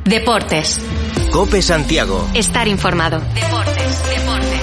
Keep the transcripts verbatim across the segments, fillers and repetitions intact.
Deportes. COPE Santiago. Estar informado. Deportes, deportes.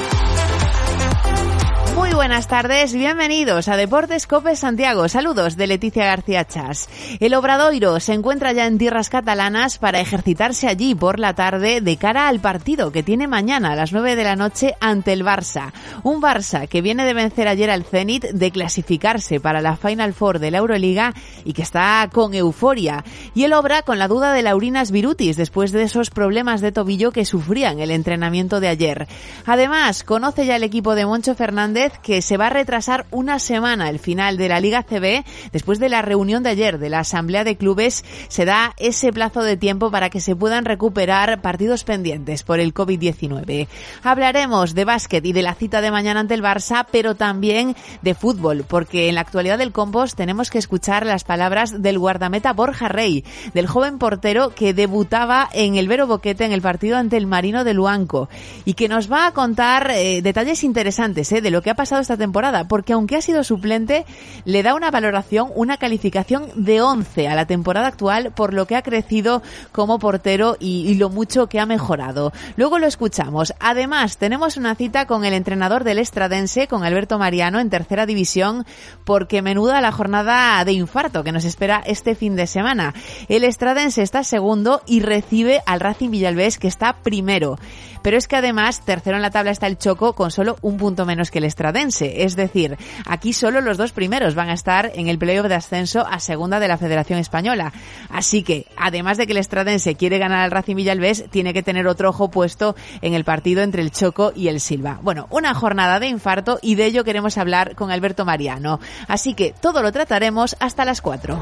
Muy buenas tardes, bienvenidos a Deportes COPE Santiago. Saludos de Leticia García Chas. El Obradoiro se encuentra ya en tierras catalanas para ejercitarse allí por la tarde de cara al partido que tiene mañana a las nueve de la noche ante el Barça. Un Barça que viene de vencer ayer al Zenit, de clasificarse para la Final Four de la Euroliga y que está con euforia. Y el Obra con la duda de Laurinas Birutis después de esos problemas de tobillo que sufría en el entrenamiento de ayer. Además, conoce ya el equipo de Moncho Fernández que se va a retrasar una semana el final de la Liga C B. Después de la reunión de ayer de la Asamblea de Clubes, se da ese plazo de tiempo para que se puedan recuperar partidos pendientes por el covid diecinueve. Hablaremos de básquet y de la cita de mañana ante el Barça, pero también de fútbol, porque en la actualidad del Compost tenemos que escuchar las palabras del guardameta Borja Rey, del joven portero que debutaba en el Vero Boquete en el partido ante el Marino de Luanco, y que nos va a contar eh, detalles interesantes eh, de lo que ha pasado esta temporada, porque aunque ha sido suplente, le da una valoración, una calificación de once a la temporada actual por lo que ha crecido como portero y, y lo mucho que ha mejorado. Luego lo escuchamos. Además, tenemos una cita con el entrenador del Estradense, con Alberto Mariano, en tercera división, porque menuda la jornada de infarto que nos espera este fin de semana. El Estradense está segundo y recibe al Racing Villalbés, que está primero. Pero es que además, tercero en la tabla está el Choco con solo un punto menos que el Estradense. Es decir, aquí solo los dos primeros van a estar en el playoff de ascenso a segunda de la Federación Española. Así que, además de que el Estradense quiere ganar al Racing Villalbés, tiene que tener otro ojo puesto en el partido entre el Choco y el Silva. Bueno, una jornada de infarto, y de ello queremos hablar con Alberto Mariano. Así que todo lo trataremos hasta las cuatro.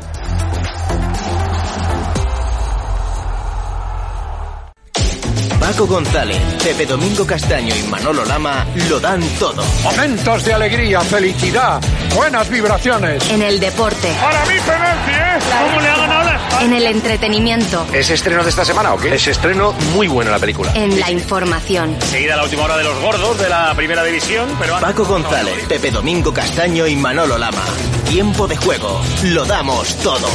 Paco González, Pepe Domingo Castaño y Manolo Lama lo dan todo. Momentos de alegría, felicidad, buenas vibraciones. En el deporte. Para mí penalti, ¿eh? ¿Cómo le ha ganado la España? En el entretenimiento. ¿Es estreno de esta semana o qué? Es estreno muy bueno la película. En la información. Seguida la última hora de los gordos de la primera división, pero... Paco González, Pepe Domingo Castaño y Manolo Lama. Tiempo de juego. Lo damos todo.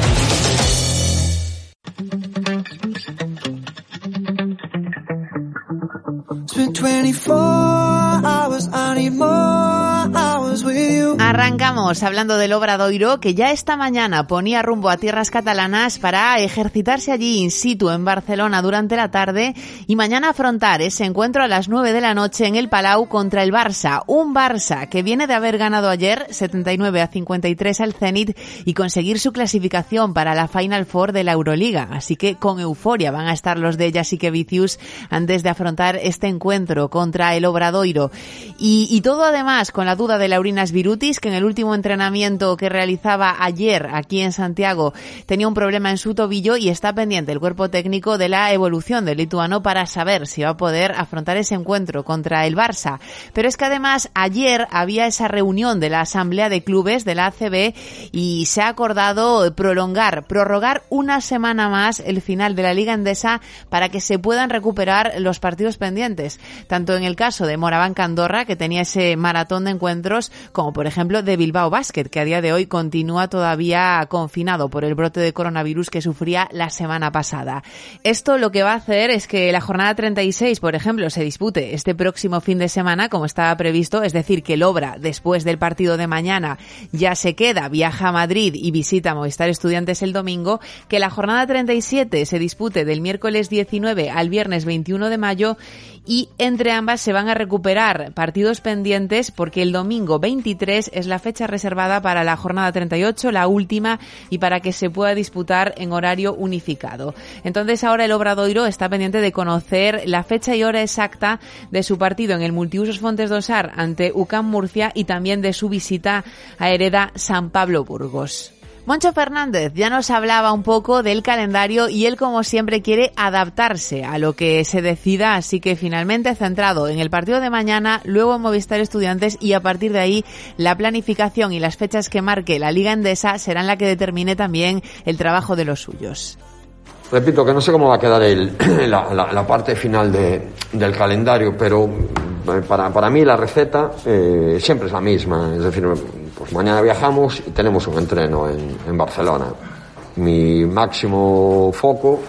Arrancamos hablando del Obradoiro, que ya esta mañana ponía rumbo a tierras catalanas para ejercitarse allí in situ en Barcelona durante la tarde, y mañana afrontar ese encuentro a las nueve de la noche en el Palau contra el Barça. Un Barça que viene de haber ganado ayer setenta y nueve a cincuenta y tres al Zenit y conseguir su clasificación para la Final Four de la Euroliga. Así que con euforia van a estar los de Jasikevičius antes de afrontar este encuentro contra el Obradoiro. Y, y todo además con la duda de Laurinas Birutis, que en el último entrenamiento que realizaba ayer aquí en Santiago tenía un problema en su tobillo, y está pendiente el cuerpo técnico de la evolución del lituano para saber si va a poder afrontar ese encuentro contra el Barça. Pero es que además ayer había esa reunión de la Asamblea de Clubes de la A C B y se ha acordado prolongar, prorrogar una semana más el final de la Liga Endesa para que se puedan recuperar los partidos pendientes, tanto en el caso de Morabanca Andorra, que tenía ese maratón de encuentros, como por ejemplo de Bilbao Basket, que a día de hoy continúa todavía confinado por el brote de coronavirus que sufría la semana pasada. Esto lo que va a hacer es que la jornada treinta y seis, por ejemplo, se dispute este próximo fin de semana, como estaba previsto, es decir, que el Obra, después del partido de mañana, ya se queda, viaja a Madrid y visita Movistar Estudiantes el domingo, que la jornada treinta y siete se dispute del miércoles diecinueve al viernes veintiuno de mayo, y entre ambas se van a recuperar partidos pendientes porque el domingo veintitrés es la fecha reservada para la jornada treinta y ocho, la última, y para que se pueda disputar en horario unificado. Entonces ahora el Obradoiro está pendiente de conocer la fecha y hora exacta de su partido en el Multiusos Fontes do Sar ante U C A M Murcia, y también de su visita a Hereda San Pablo Burgos. Moncho Fernández ya nos hablaba un poco del calendario y él, como siempre, quiere adaptarse a lo que se decida, así que finalmente centrado en el partido de mañana, luego en Movistar Estudiantes, y a partir de ahí la planificación y las fechas que marque la Liga Endesa serán la que determine también el trabajo de los suyos. Repito que no sé cómo va a quedar el, la, la, la parte final de, del calendario, pero para, para mí la receta eh, siempre es la misma. Es decir, pues mañana viajamos y tenemos un entreno en, en Barcelona. Mi máximo foco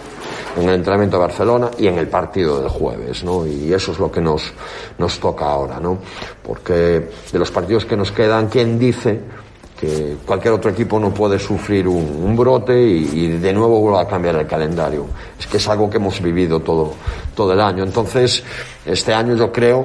en el entrenamiento de Barcelona y en el partido del jueves, ¿no? Y eso es lo que nos, nos toca ahora, ¿no? Porque de los partidos que nos quedan, ¿quién dice que cualquier otro equipo no puede sufrir un, un brote y, y de nuevo vuelva a cambiar el calendario? Es que es algo que hemos vivido todo, todo el año. Entonces, este año yo creo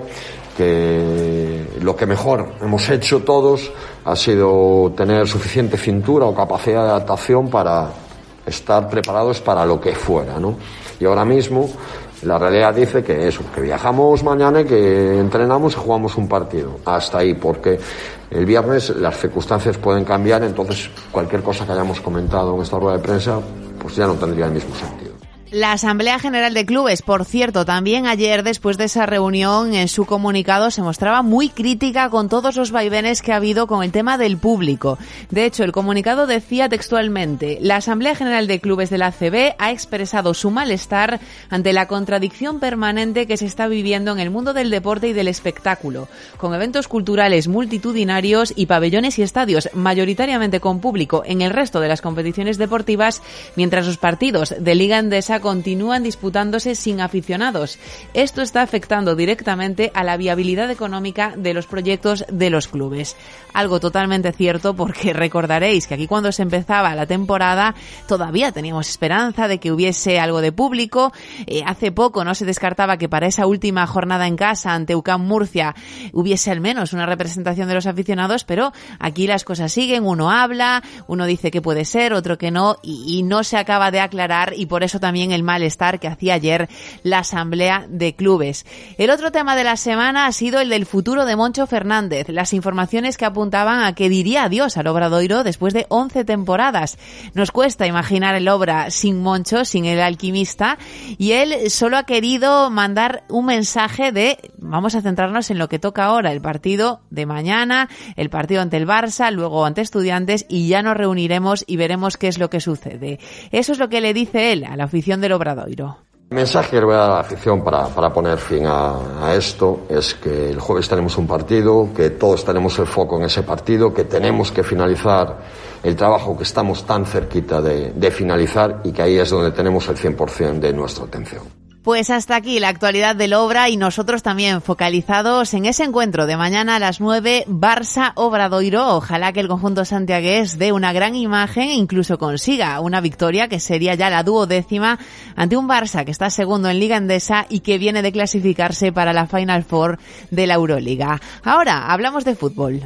que lo que mejor hemos hecho todos ha sido tener suficiente cintura o capacidad de adaptación para estar preparados para lo que fuera, ¿no? Y ahora mismo la realidad dice que eso, que viajamos mañana y que entrenamos y jugamos un partido. Hasta ahí, porque el viernes las circunstancias pueden cambiar, entonces cualquier cosa que hayamos comentado en esta rueda de prensa pues ya no tendría el mismo sentido. La Asamblea General de Clubes, por cierto, también ayer, después de esa reunión, en su comunicado se mostraba muy crítica con todos los vaivenes que ha habido con el tema del público. De hecho, el comunicado decía textualmente: la Asamblea General de Clubes de la A C B ha expresado su malestar ante la contradicción permanente que se está viviendo en el mundo del deporte y del espectáculo, con eventos culturales multitudinarios y pabellones y estadios mayoritariamente con público en el resto de las competiciones deportivas, mientras los partidos de Liga Endesa continúan disputándose sin aficionados. Esto está afectando directamente a la viabilidad económica de los proyectos de los clubes. Algo totalmente cierto, porque recordaréis que aquí cuando se empezaba la temporada todavía teníamos esperanza de que hubiese algo de público. Eh, hace poco no se descartaba que para esa última jornada en casa ante U C A M Murcia hubiese al menos una representación de los aficionados, pero aquí las cosas siguen, uno habla, uno dice que puede ser, otro que no, y, y no se acaba de aclarar, y por eso también el malestar que hacía ayer la Asamblea de Clubes. El otro tema de la semana ha sido el del futuro de Moncho Fernández, las informaciones que apuntaban a que diría adiós al Obradoiro después de once temporadas. Nos cuesta imaginar el Obra sin Moncho, sin el alquimista, y él solo ha querido mandar un mensaje de: vamos a centrarnos en lo que toca ahora, el partido de mañana, el partido ante el Barça, luego ante Estudiantes, y ya nos reuniremos y veremos qué es lo que sucede. Eso es lo que le dice él a la afición del Obradoiro. El mensaje que le voy a dar a la afición para, para poner fin a, a esto es que el jueves tenemos un partido, que todos tenemos el foco en ese partido, que tenemos que finalizar el trabajo que estamos tan cerquita de, de finalizar, y que ahí es donde tenemos el cien por ciento de nuestra atención. Pues hasta aquí la actualidad del Obra, y nosotros también focalizados en ese encuentro de mañana a las nueve, Barça-Obradoiro. Ojalá que el conjunto santiagués dé una gran imagen e incluso consiga una victoria, que sería ya la duodécima, ante un Barça que está segundo en Liga Endesa y que viene de clasificarse para la Final Four de la Euroliga. Ahora hablamos de fútbol.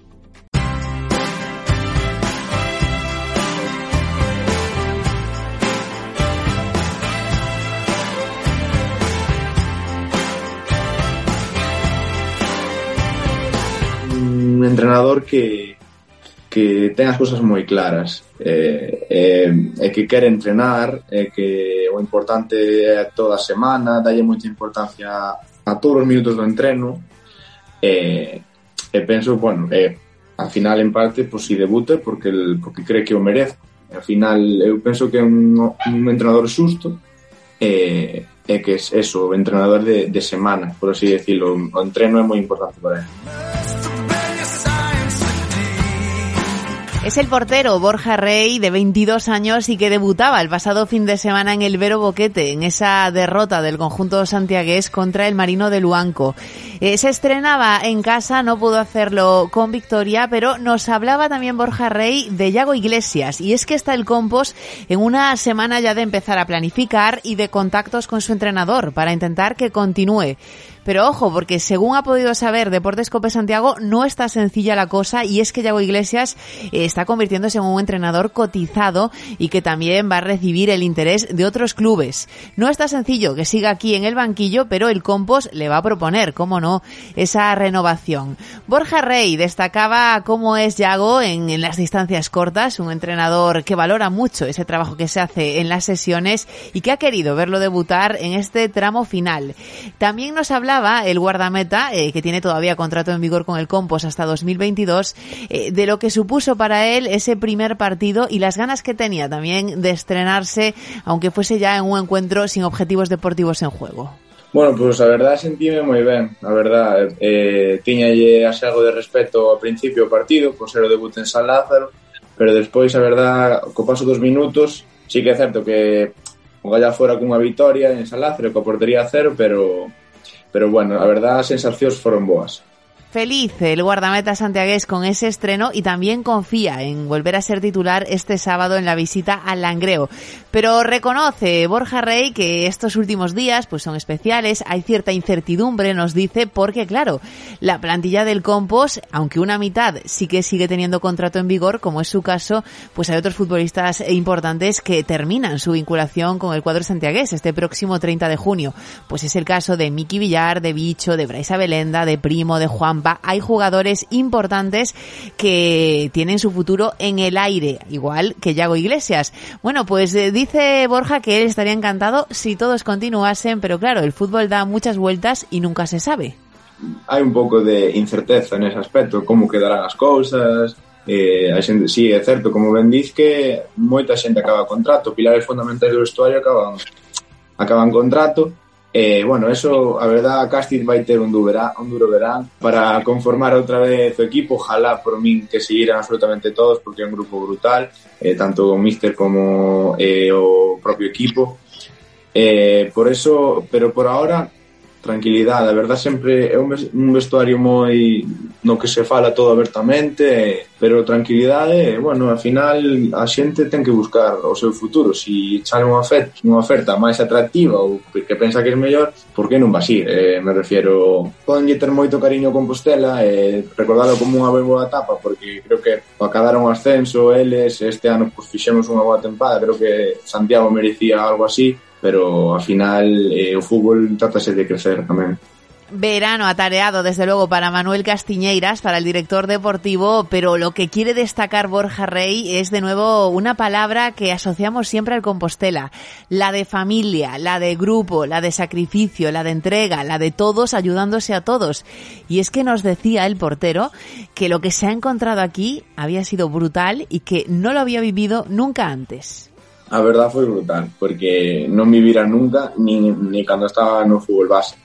Un entrenador que que ten as cousas moi claras, eh, eh, e que quere entrenar, e que o importante é toda a semana, dalle moita importancia a todos os minutos do entreno, e, e penso, bueno, e, al final en parte, pues, si debute porque, el, porque cree que o merece. Al final eu penso que é un, un entrenador xusto, e, e que é eso, o entrenador de, de semana, por así decirlo. O entreno é moi importante para él. Es el portero Borja Rey, de veintidós años, y que debutaba el pasado fin de semana en el Vero Boquete, en esa derrota del conjunto santiagués contra el Marino de Luanco. Eh, se estrenaba en casa, no pudo hacerlo con victoria, pero nos hablaba también Borja Rey de Yago Iglesias, y es que está el Compos en una semana ya de empezar a planificar y de contactos con su entrenador para intentar que continúe. Pero ojo, porque según ha podido saber Deportes Cope Santiago, no está sencilla la cosa, y es que Yago Iglesias eh, está convirtiéndose en un entrenador cotizado y que también va a recibir el interés de otros clubes. No está sencillo que siga aquí en el banquillo, pero el Compos le va a proponer, cómo no, esa renovación. Borja Rey destacaba cómo es Yago en, en las distancias cortas, un entrenador que valora mucho ese trabajo que se hace en las sesiones y que ha querido verlo debutar en este tramo final. También nos habla el guardameta, eh, que tiene todavía contrato en vigor con el Compos hasta dos mil veintidós, eh, de lo que supuso para él ese primer partido y las ganas que tenía también de estrenarse, aunque fuese ya en un encuentro sin objetivos deportivos en juego. Bueno, pues a verdad sentíme moi ben, a verdad, eh, tiñalle así algo de respeto ao principio do partido, por ser o debut en San Lázaro, pero despois, a verdad, co paso dos minutos, sí que é certo que ojalá fora cunha vitoria en San Lázaro, coa portería a cero, pero, pero bueno, a verdad as sensacións foron boas. Feliz el guardameta santiagués con ese estreno y también confía en volver a ser titular este sábado en la visita al Langreo. Pero reconoce Borja Rey que estos últimos días pues son especiales, hay cierta incertidumbre, nos dice, porque claro, la plantilla del Compos, aunque una mitad sí que sigue teniendo contrato en vigor, como es su caso, pues hay otros futbolistas importantes que terminan su vinculación con el cuadro santiagués este próximo treinta de junio. Pues es el caso de Miki Villar, de Bicho, de Brais Abelenda, de Primo, de Juan. Hay jugadores importantes que tienen su futuro en el aire, igual que Yago Iglesias. Bueno, pues eh, dice Borja que él estaría encantado si todos continuasen, pero claro, el fútbol da muchas vueltas y nunca se sabe. Hai un pouco de incerteza nese aspecto, como quedarán as cousas. Eh, a xente, sí, é certo, como ben diz que moita xente acaba contrato, pilares fundamentais do vestuario acaban acaban contrato. Eh, bueno, eso, a verdad, a Castid vai ter un, dubera, un duro verán para conformar outra vez o equipo. Ojalá por min que seguiran absolutamente todos, porque é un grupo brutal, eh, tanto o míster como eh, o propio equipo. Eh, por eso, pero por ahora, tranquilidade. A verdad, sempre é un vestuario moi no que se fala todo abertamente, pero tranquilidade, bueno, ao final a xente ten que buscar o seu futuro. Si chale unha oferta, unha oferta máis atractiva ou que pensa que é mellor, por que non vas ir? Eh, me refiero, poden ter moito cariño a Compostela, eh, recordalo como unha boa etapa, porque creo que acadaron o ascenso eles, este ano pues, fixemos unha boa tempada, creo que Santiago merecía algo así, pero ao final eh, o fútbol trátase de crecer tamén. Verano atareado, desde luego, para Manuel Castiñeiras, para el director deportivo, pero lo que quiere destacar Borja Rey es de nuevo una palabra que asociamos siempre al Compostela, la de familia, la de grupo, la de sacrificio, la de entrega, la de todos ayudándose a todos. Y es que nos decía el portero que lo que se ha encontrado aquí había sido brutal y que no lo había vivido nunca antes. A verdad foi brutal, porque non me vira nunca, ni, ni cando estaba no fútbol base.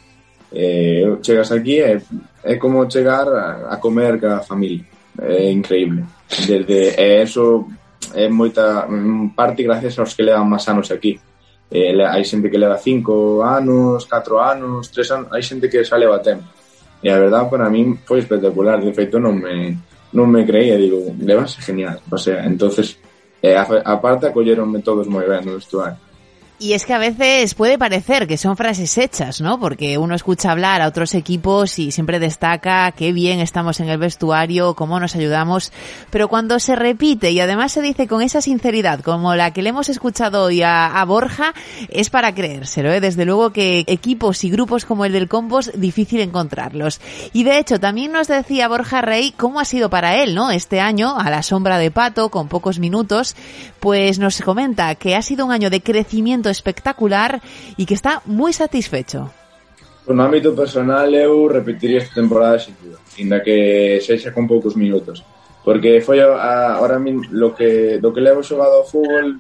Eh, chegas aquí é, é como chegar a, a comer ca familia, é increíble. Desde é eso é moita parte gracias aos que levan máis anos aquí. Eh, hai xente que leva cinco anos, catro anos, tres anos, hai xente que xa leva tempo. E a verdad para min foi espectacular, de feito non me non me creía, digo, levas genial. O sea, entonces eh, aparte acolleronme todos moi ben no vestuario. Y es que a veces puede parecer que son frases hechas, ¿no? Porque uno escucha hablar a otros equipos y siempre destaca qué bien estamos en el vestuario, cómo nos ayudamos, pero cuando se repite y además se dice con esa sinceridad como la que le hemos escuchado hoy a, a Borja, es para creérselo, ¿eh? Desde luego que equipos y grupos como el del Compos, difícil encontrarlos. Y de hecho, también nos decía Borja Rey cómo ha sido para él, ¿no? Este año, a la sombra de Pato, con pocos minutos, pues nos comenta que ha sido un año de crecimiento espectacular y que está muy satisfecho. No ámbito personal eu repetiría esta temporada sin duda, ainda que sexa con poucos minutos, porque foi a, ahora mismo lo que do que levo xogado ao fútbol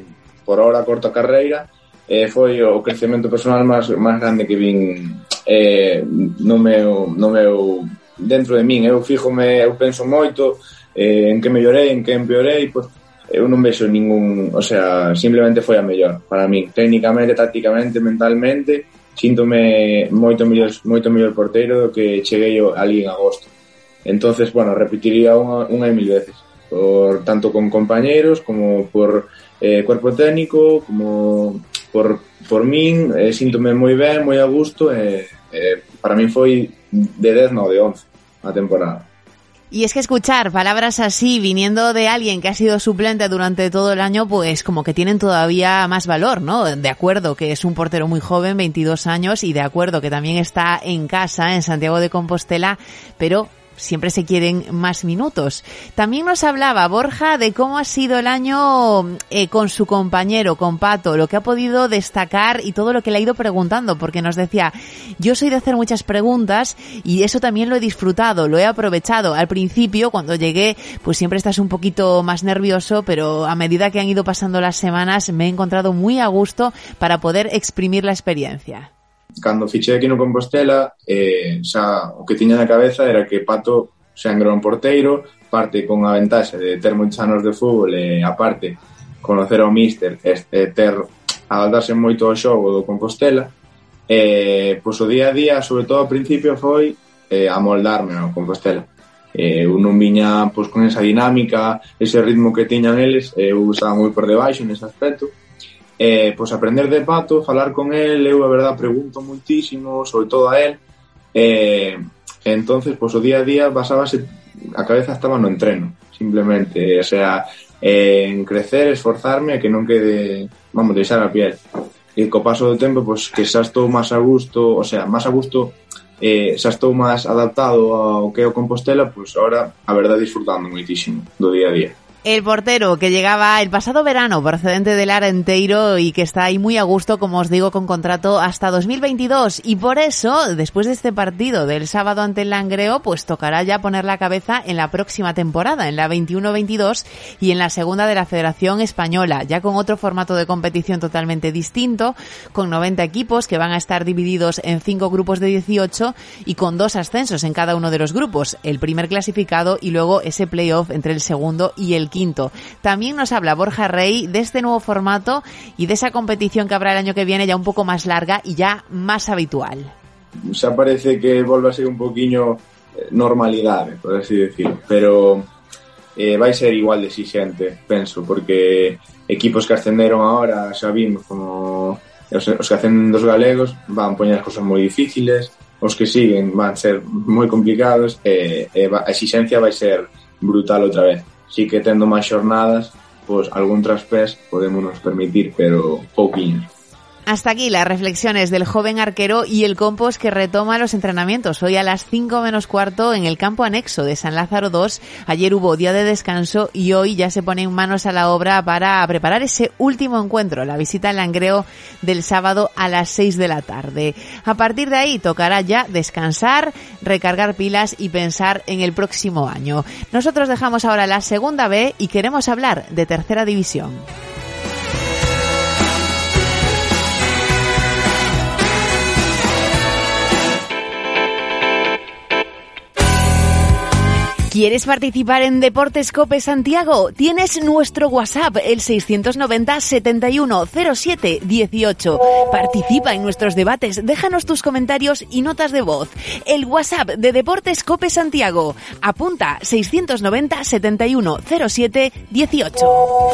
por ahora corta carreira, eh, foi o crecemento personal máis máis grande que vin eh, no meu no meu dentro de min. Eu fíjome, eu penso moito eh, en que mellorei, en que empeorei, pois eu non vexo ningún, o sea, simplemente foi a mellor para min, técnicamente, tácticamente, mentalmente, síntome moito mellor, moito mellor porteiro do que cheguei ali en agosto. Entonces, bueno, repetiría unha, unha e mil veces, por tanto con compañeros, como por eh, cuerpo técnico, como por, por min, eh, síntome moi ben, moi a gusto, e eh, eh, para min foi de dez, no, de once a temporada. Y es que escuchar palabras así viniendo de alguien que ha sido suplente durante todo el año, pues como que tienen todavía más valor, ¿no? De acuerdo que es un portero muy joven, veintidós años, y de acuerdo que también está en casa, en Santiago de Compostela, pero siempre se quieren más minutos. También nos hablaba Borja de cómo ha sido el año eh, con su compañero, con Pato, lo que ha podido destacar y todo lo que le ha ido preguntando, porque nos decía, yo soy de hacer muchas preguntas y eso también lo he disfrutado, lo he aprovechado. Al principio, cuando llegué, pues siempre estás un poquito más nervioso, pero a medida que han ido pasando las semanas me he encontrado muy a gusto para poder exprimir la experiencia. Cando fichei aquí no Compostela, eh, xa o que tiña na cabeza era que Pato xa era un porteiro, parte con a ventaxa de ter moitos anos de fútbol e aparte conocer ao míster e ter adaptarse moito ao xogo do Compostela. Eh, pois o día a día, sobre todo ao principio, foi eh, amoldarme ao Compostela. Eh, eu non viña pois, con esa dinámica, ese ritmo que tiñan eles, eh, eu estaba moi por debaixo nese aspecto. Eh, pois aprender de Pato, falar con el, eu a verdad pregunto moitísimo, sobre todo a él. Eh, entonces, pois o día a día basábase, a cabeza estaba no entreno, simplemente, o sea, eh, en crecer, esforzarme, que non quede, vamos, deixar a piel. E co paso do tempo, pois que xa estou máis a gusto, o sea, máis a gusto, eh, xa estou máis adaptado ao que é o Compostela, pois ahora, a verdade, disfrutando moitísimo do día a día. El portero que llegaba el pasado verano procedente del Arenteiro y que está ahí muy a gusto, como os digo, con contrato hasta dos mil veintidós. Y por eso, después de este partido del sábado ante el Langreo, pues tocará ya poner la cabeza en la próxima temporada, en la veintiuno veintidós y en la segunda de la Federación Española, ya con otro formato de competición totalmente distinto, con noventa equipos que van a estar divididos en cinco grupos de dieciocho y con dos ascensos en cada uno de los grupos, el primer clasificado y luego ese playoff entre el segundo y el quinto. También nos habla Borja Rey de este nuevo formato y de esa competición que habrá el año que viene, ya un pouco máis larga e ya máis habitual. Xa parece que volve a ser un poquinho normalidade, por así decir, pero eh, vai ser igual de exigente, penso, porque equipos que ascenderon ahora, xa vimos como os, os que ascenden dos galegos van poñer as cosas moi difíciles, os que siguen van ser moi complicados e, e a exigencia vai ser brutal outra vez. Sí que tendo máis xornadas, pois algún traspés podemos nos permitir, pero pouquiños. Hasta aquí las reflexiones del joven arquero y el Compos que retoma los entrenamientos hoy a las cinco menos cuarto en el campo anexo de San Lázaro dos. Ayer hubo día de descanso y hoy ya se ponen manos a la obra para preparar ese último encuentro, la visita al Langreo del sábado a las seis de la tarde. A partir de ahí tocará ya descansar, recargar pilas y pensar en el próximo año. Nosotros dejamos ahora la segunda B y queremos hablar de tercera división. ¿Quieres participar en Deportes Cope Santiago? Tienes nuestro WhatsApp, el seiscientos noventa, setenta y uno, cero siete, dieciocho. Participa en nuestros debates, déjanos tus comentarios y notas de voz. El WhatsApp de Deportes Cope Santiago. Apunta seiscientos noventa, setenta y uno, cero siete, dieciocho.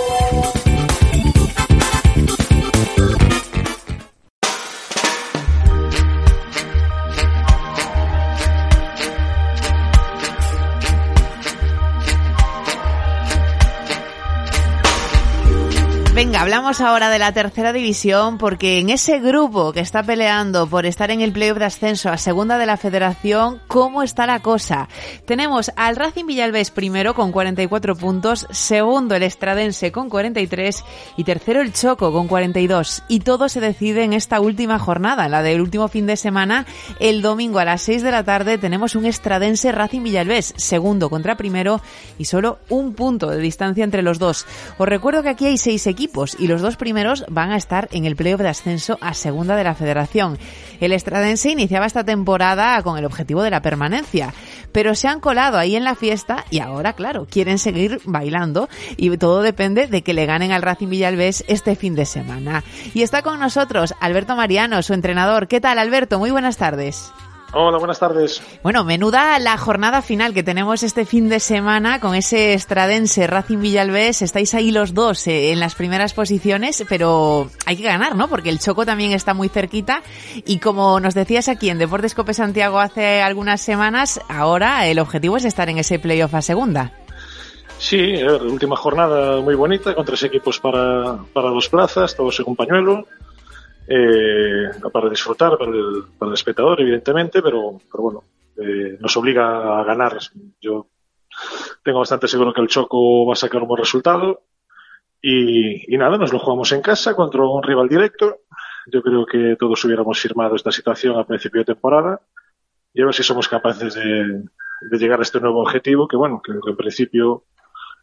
Venga, hablamos ahora de la tercera división porque en ese grupo que está peleando por estar en el playoff de ascenso a segunda de la Federación, ¿cómo está la cosa? Tenemos al Racing Villalbés primero con cuarenta y cuatro puntos, segundo el Estradense con cuarenta y tres y tercero el Choco con cuarenta y dos. Y todo se decide en esta última jornada, la del último fin de semana. El domingo a las seis de la tarde tenemos un Estradense Racing Villalbés, segundo contra primero y solo un punto de distancia entre los dos. Os recuerdo que aquí hay seis equipos y los dos primeros van a estar en el playoff de ascenso a segunda de la Federación. El Estradense iniciaba esta temporada con el objetivo de la permanencia, pero se han colado ahí en la fiesta y ahora, claro, quieren seguir bailando y todo depende de que le ganen al Racing Villalbés este fin de semana. Y está con nosotros Alberto Mariano, su entrenador. ¿Qué tal, Alberto? Muy buenas tardes. Hola, buenas tardes. Bueno, menuda la jornada final que tenemos este fin de semana con ese Estradense Racing Villalbés. Estáis ahí los dos eh, en las primeras posiciones, pero hay que ganar, ¿no? Porque el Choco también está muy cerquita y como nos decías aquí en Deportes Cope Santiago hace algunas semanas, ahora el objetivo es estar en ese playoff a segunda. Sí, a ver, última jornada muy bonita con tres equipos para, para dos plazas, todos en un pañuelo. Eh, para disfrutar para el, para el espectador, evidentemente, pero, pero bueno, eh, nos obliga a ganar. Yo tengo bastante seguro que el Choco va a sacar un buen resultado y, y nada, nos lo jugamos en casa contra un rival directo. Yo creo que todos hubiéramos firmado esta situación a principio de temporada y a ver si somos capaces de, de llegar a este nuevo objetivo que bueno, que en principio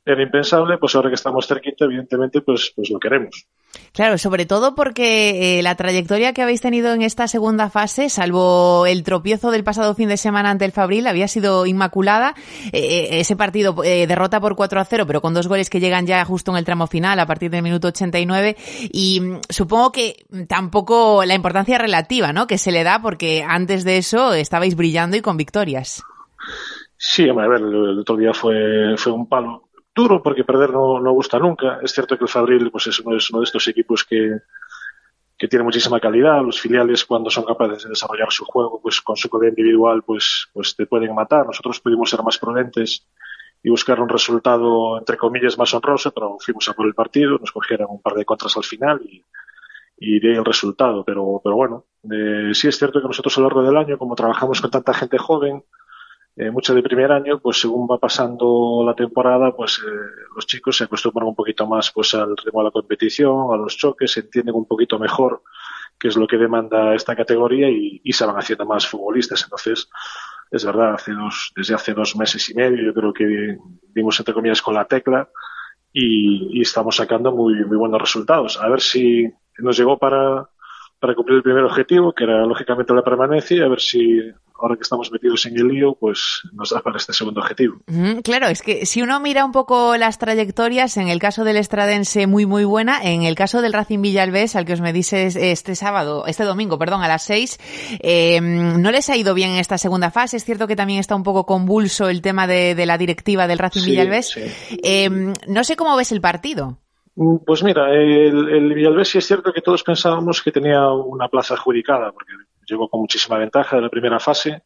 era impensable, pues ahora que estamos cerquita, evidentemente, pues, pues lo queremos. Claro, sobre todo porque eh, la trayectoria que habéis tenido en esta segunda fase, salvo el tropiezo del pasado fin de semana ante el Fabril, había sido inmaculada. Eh, ese partido eh, derrota por cuatro a cero, pero con dos goles que llegan ya justo en el tramo final, a partir del minuto ochenta y nueve. Y mm, supongo que tampoco la importancia relativa, ¿no?, que se le da, porque antes de eso estabais brillando y con victorias. Sí, a ver, el otro día fue, fue un palo duro, porque perder no, no gusta nunca. Es cierto que el Fabril pues es uno, es uno de estos equipos que, que tiene muchísima calidad. Los filiales, cuando son capaces de desarrollar su juego, pues con su calidad individual, pues, pues te pueden matar. Nosotros pudimos ser más prudentes y buscar un resultado, entre comillas, más honroso, pero fuimos a por el partido, nos cogieron un par de contras al final y, y de ahí el resultado. Pero, pero bueno, eh, sí es cierto que nosotros a lo largo del año, como trabajamos con tanta gente joven, Eh, mucho de primer año, pues según va pasando la temporada, pues eh, los chicos se acostumbran un poquito más pues al ritmo de la competición, a los choques, entienden un poquito mejor qué es lo que demanda esta categoría y, y se van haciendo más futbolistas. Entonces, es verdad, hace dos, desde hace dos meses y medio yo creo que dimos entre comillas con la tecla y, y estamos sacando muy, muy buenos resultados. A ver si nos llegó para, para cumplir el primer objetivo, que era lógicamente la permanencia, y a ver si ahora que estamos metidos en el lío, pues nos da para este segundo objetivo. Mm, claro, es que si uno mira un poco las trayectorias, en el caso del Estradense muy muy buena, en el caso del Racing Villalbés, al que os medís este sábado, este domingo, perdón, a las seis, eh, no les ha ido bien en esta segunda fase. Es cierto que también está un poco convulso el tema de, de la directiva del Racing sí, Villalbés. Sí. Eh, no sé cómo ves el partido. Pues mira, el, el Villalbés sí es cierto que todos pensábamos que tenía una plaza adjudicada, porque llegó con muchísima ventaja de la primera fase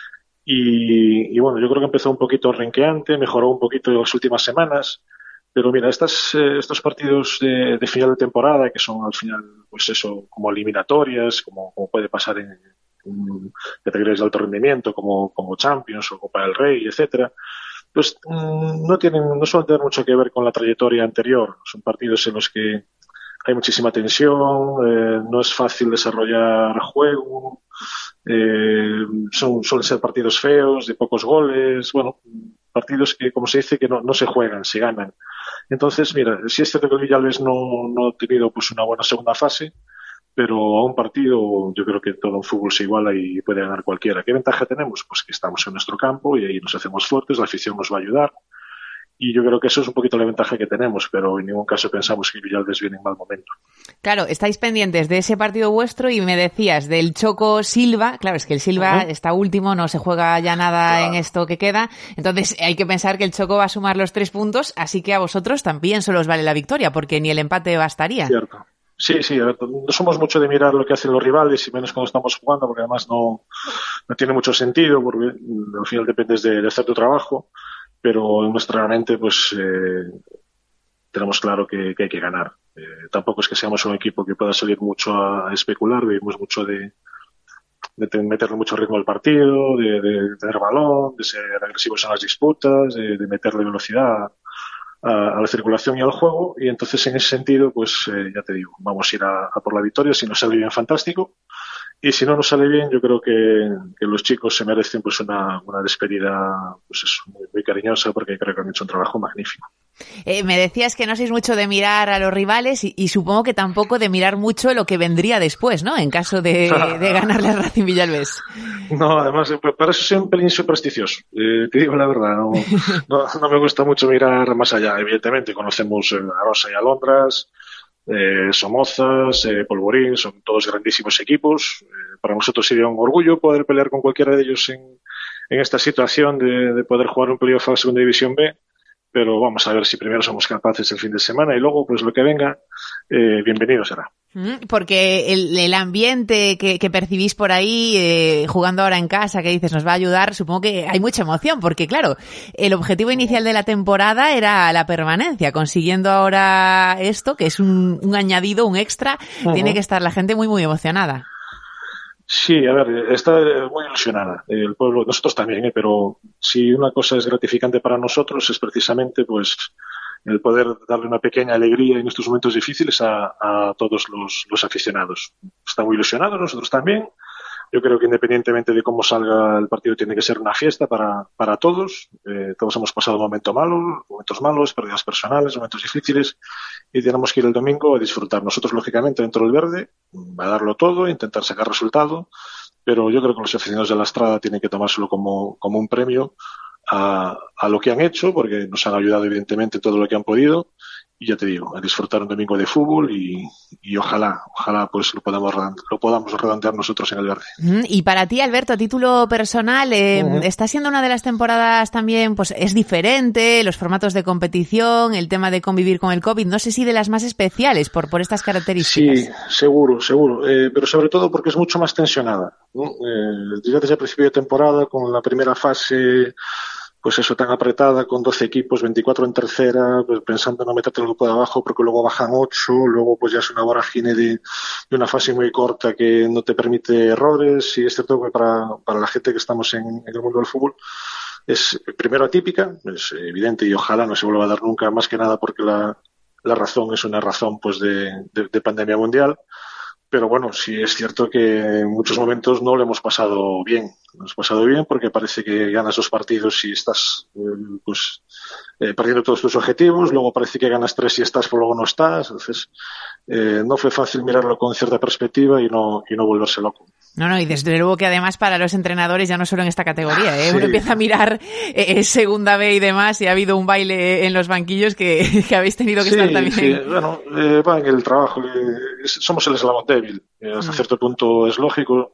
y, y bueno, yo creo que empezó un poquito renqueante, mejoró un poquito en las últimas semanas, pero mira, estas, eh, estos partidos de, de final de temporada, que son al final, pues eso, como eliminatorias, como, como puede pasar en, en categorías de alto rendimiento, como, como Champions o Copa del Rey, etcétera, pues mmm, no tienen, no suelen tener mucho que ver con la trayectoria anterior. Son partidos en los que hay muchísima tensión, eh, no es fácil desarrollar juego, eh, son, suelen ser partidos feos, de pocos goles, bueno, partidos que, como se dice, que no, no se juegan, se ganan. Entonces, mira, sí es cierto que el Villalbés no, no ha tenido pues una buena segunda fase, pero a un partido yo creo que todo en fútbol se iguala y puede ganar cualquiera. ¿Qué ventaja tenemos? Pues que estamos en nuestro campo y ahí nos hacemos fuertes, la afición nos va a ayudar. Y yo creo que eso es un poquito la ventaja que tenemos, pero en ningún caso pensamos que Villalbés viene en mal momento. Claro, estáis pendientes de ese partido vuestro y me decías del Choco Silva. Claro, es que el Silva uh-huh. está último, no se juega ya nada claro. en esto que queda. Entonces hay que pensar que el Choco va a sumar los tres puntos, así que a vosotros también solo os vale la victoria, porque ni el empate bastaría. Cierto. Sí, sí, a ver, no somos mucho de mirar lo que hacen los rivales y menos cuando estamos jugando, porque además no, no tiene mucho sentido, porque al final dependes de, de hacer tu trabajo. Pero en nuestra mente pues eh, tenemos claro que, que hay que ganar. Eh, tampoco es que seamos un equipo que pueda salir mucho a, a especular, vivimos mucho de, de meterle mucho ritmo al partido, de, de tener balón, de ser agresivos en las disputas, de, de meterle velocidad a, a la circulación y al juego, y entonces en ese sentido pues eh, ya te digo, vamos a ir a, a por la victoria. Si nos sale bien, fantástico. Y si no nos sale bien, yo creo que, que los chicos se merecen pues una, una despedida pues es muy, muy cariñosa, porque creo que han hecho un trabajo magnífico. Eh, me decías que no sois mucho de mirar a los rivales y, y supongo que tampoco de mirar mucho lo que vendría después, ¿no? En caso de, de ganarle al Racing Villalbés. No, además, para eso soy un pelín supersticioso. Eh, te digo la verdad, no, no, no me gusta mucho mirar más allá. Evidentemente, conocemos a Rosa y a Londras, Eh, Somozas, eh, Polvorín, son todos grandísimos equipos. Eh, para nosotros sería un orgullo poder pelear con cualquiera de ellos en, en esta situación de, de poder jugar un playoff a la Segunda División B, pero vamos a ver si primero somos capaces el fin de semana y luego pues lo que venga, eh, bienvenido será. Porque el, el ambiente que, que percibís por ahí, eh, jugando ahora en casa, que dices nos va a ayudar, supongo que hay mucha emoción, porque claro, el objetivo inicial de la temporada era la permanencia, consiguiendo ahora esto, que es un, un añadido, un extra, uh-huh. tiene que estar la gente muy muy emocionada. Sí, a ver, está muy ilusionada el pueblo, nosotros también, ¿eh? Pero si una cosa es gratificante para nosotros es precisamente pues el poder darle una pequeña alegría en estos momentos difíciles a, a todos los, los aficionados. Están muy ilusionados, nosotros también. Yo creo que independientemente de cómo salga el partido tiene que ser una fiesta para, para todos. Eh, todos hemos pasado un momento malo, momentos malos, pérdidas personales, momentos difíciles y tenemos que ir el domingo a disfrutar. Nosotros, lógicamente, dentro del verde, a darlo todo, intentar sacar resultado, pero yo creo que los aficionados de la Estrada tienen que tomárselo como, como un premio a, a lo que han hecho, porque nos han ayudado evidentemente todo lo que han podido. Y ya te digo, a disfrutar un domingo de fútbol y, y ojalá, ojalá pues lo podamos, lo podamos redondear nosotros en el verde. Y para ti, Alberto, a título personal, eh, uh-huh. está siendo una de las temporadas también, pues es diferente, los formatos de competición, el tema de convivir con el COVID, no sé si de las más especiales por, por estas características. Sí, seguro, seguro, eh, pero sobre todo porque es mucho más tensionada, ¿no? Eh, ya desde el principio de temporada, con la primera fase, pues eso, tan apretada, con doce equipos, veinticuatro en tercera, pues pensando en no meterte en el grupo de abajo porque luego bajan ocho, luego pues ya es una vorágine de, de una fase muy corta que no te permite errores, y es cierto que para, para la gente que estamos en, en el mundo del fútbol es primero atípica, es evidente y ojalá no se vuelva a dar nunca, más que nada porque la, la razón es una razón pues de, de, de pandemia mundial. Pero bueno, sí es cierto que en muchos momentos no lo hemos pasado bien. No hemos pasado bien porque parece que ganas dos partidos y estás eh, pues eh, perdiendo todos tus objetivos. Luego parece que ganas tres y estás, pero luego no estás. Entonces, eh, no fue fácil mirarlo con cierta perspectiva y no, y no volverse loco. No, no, y desde luego que además para los entrenadores, ya no solo en esta categoría, ¿eh? Sí. Uno empieza a mirar eh, segunda B y demás, y ha habido un baile en los banquillos que, que habéis tenido que sí, estar también. Sí, bueno, eh, va en el trabajo, eh, somos el eslabón débil, eh, hasta mm. cierto punto es lógico.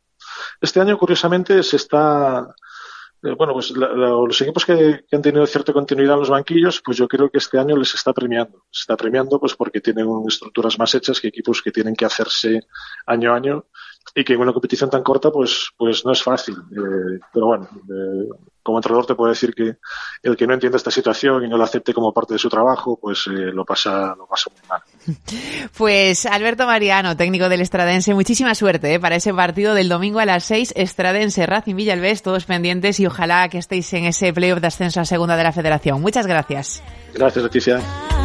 Este año, curiosamente, se está... Eh, bueno, pues la, la, los equipos que, que han tenido cierta continuidad en los banquillos, pues yo creo que este año les está premiando. Se está premiando pues porque tienen estructuras más hechas que equipos que tienen que hacerse año a año y que en una competición tan corta pues pues no es fácil. Eh, pero bueno, eh, como entrenador te puedo decir que el que no entienda esta situación y no la acepte como parte de su trabajo, pues eh, lo pasa lo pasa muy mal. Pues Alberto Mariano, técnico del Estradense, muchísima suerte ¿eh? para ese partido del domingo a las seis, Estradense Racing Villalbés, todos pendientes y ojalá que estéis en ese playoff de ascenso a segunda de la Federación. Muchas gracias. Gracias, Leticia.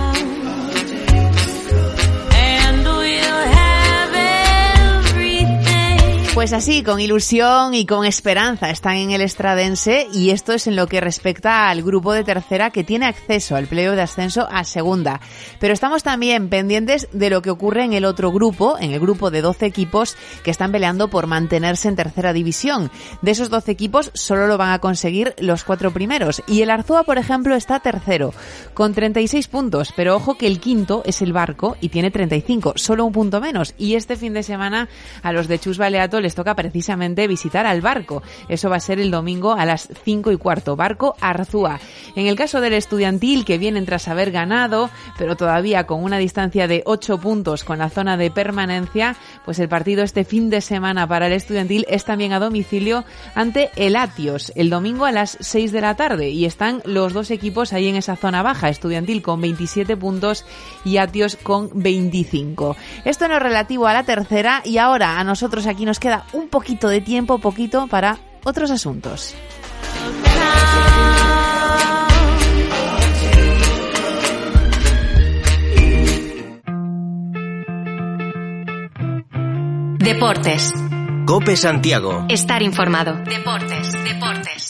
Pues así, con ilusión y con esperanza están en el Estradense, y esto es en lo que respecta al grupo de tercera que tiene acceso al playoff de ascenso a segunda. Pero estamos también pendientes de lo que ocurre en el otro grupo, en el grupo de doce equipos que están peleando por mantenerse en tercera división. De esos doce equipos solo lo van a conseguir los cuatro primeros, y el Arzúa, por ejemplo, está tercero con treinta y seis puntos, pero ojo que el quinto es el Barco y tiene treinta y cinco, solo un punto menos, y este fin de semana a los de Chus Baleato les toca precisamente visitar al Barco. Eso va a ser el domingo a las cinco y cuarto. Barco Arzúa. En el caso del Estudiantil, que vienen tras haber ganado, pero todavía con una distancia de ocho puntos con la zona de permanencia, pues el partido este fin de semana para el Estudiantil es también a domicilio ante el Atios, el domingo a las seis de la tarde, y están los dos equipos ahí en esa zona baja, Estudiantil con veintisiete puntos y Atios con veinticinco. Esto en lo relativo a la tercera, y ahora a nosotros aquí nos queda un poquito de tiempo, poquito, para otros asuntos. Deportes. COPE Santiago. Estar informado. Deportes, deportes.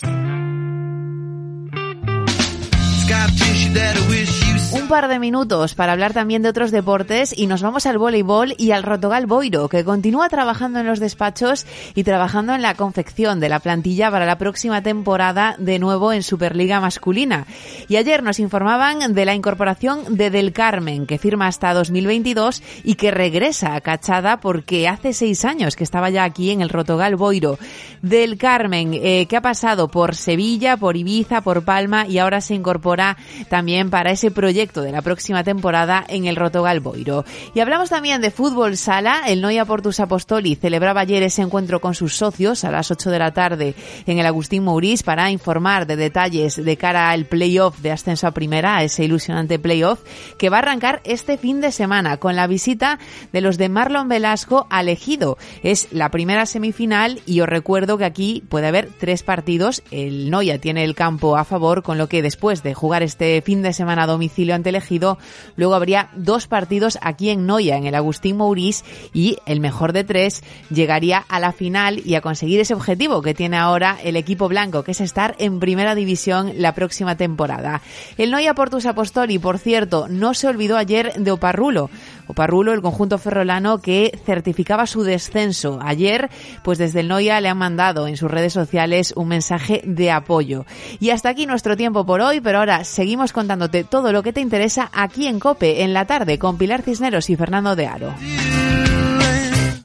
Un par de minutos para hablar también de otros deportes, y nos vamos al voleibol y al Rotogal Boiro, que continúa trabajando en los despachos y trabajando en la confección de la plantilla para la próxima temporada, de nuevo en Superliga masculina. Y ayer nos informaban de la incorporación de Del Carmen, que firma hasta dos mil veintidós y que regresa a Cachada porque hace seis años que estaba ya aquí en el Rotogal Boiro. Del Carmen, eh, que ha pasado por Sevilla, por Ibiza, por Palma, y ahora se incorpora también para ese proyecto de la próxima temporada en el Rotogal Boiro. Y hablamos también de fútbol sala. El Noia Portus Apostoli celebraba ayer ese encuentro con sus socios a las ocho de la tarde en el Agustín Mourís para informar de detalles de cara al playoff de ascenso a primera, a ese ilusionante playoff que va a arrancar este fin de semana con la visita de los de Marlon Velasco al Ejido. Es la primera semifinal y os recuerdo que aquí puede haber tres partidos. El Noia tiene el campo a favor, con lo que después de jugar este fin de semana a domicilio ante el Ejido. Luego habría dos partidos aquí en Noia, en el Agustín Mourís, y el mejor de tres llegaría a la final y a conseguir ese objetivo que tiene ahora el equipo blanco, que es estar en primera división la próxima temporada. El Noia Portus Apostoli, por cierto, no se olvidó ayer de Oparrulo. Oparrulo, el conjunto ferrolano que certificaba su descenso. Ayer, pues desde el Noia le han mandado en sus redes sociales un mensaje de apoyo. Y hasta aquí nuestro tiempo por hoy, pero ahora seguimos contándote todo lo que te interesa aquí en COPE, en la tarde, con Pilar Cisneros y Fernando de Aro.